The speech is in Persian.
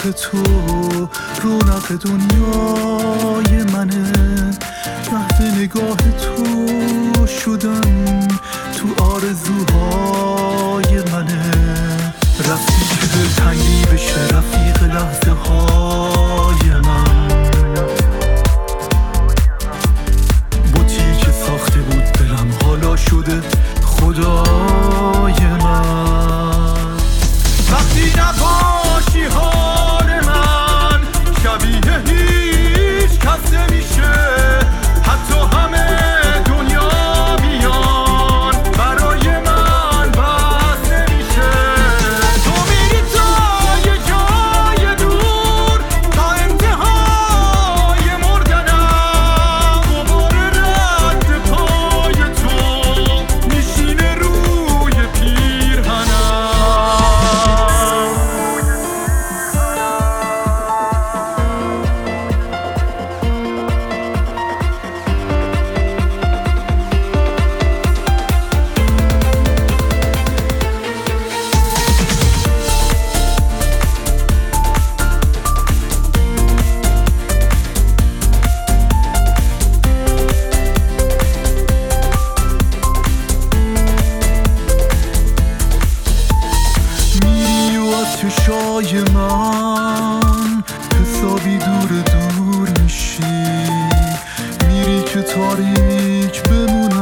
تو رونق دنیای منه، محو نگاه تو شدم تو آرزوهای منه. رفتی که دلتنگی بشه رفیق لحظه های من، بوتی که ساخته بود دلم حالا شده خدای من. وقتی نباشی حال من شبیه هیچ کس نمیشه، حتی همه دنیا بیان برای من بس نمیشه. تو میری تا یه جای دور، تا انتهای مردنم، غبار رد پای تو میشینه روی پیرهنم. چشای من حسابی دور دور میشی، میری که تاریک بمونه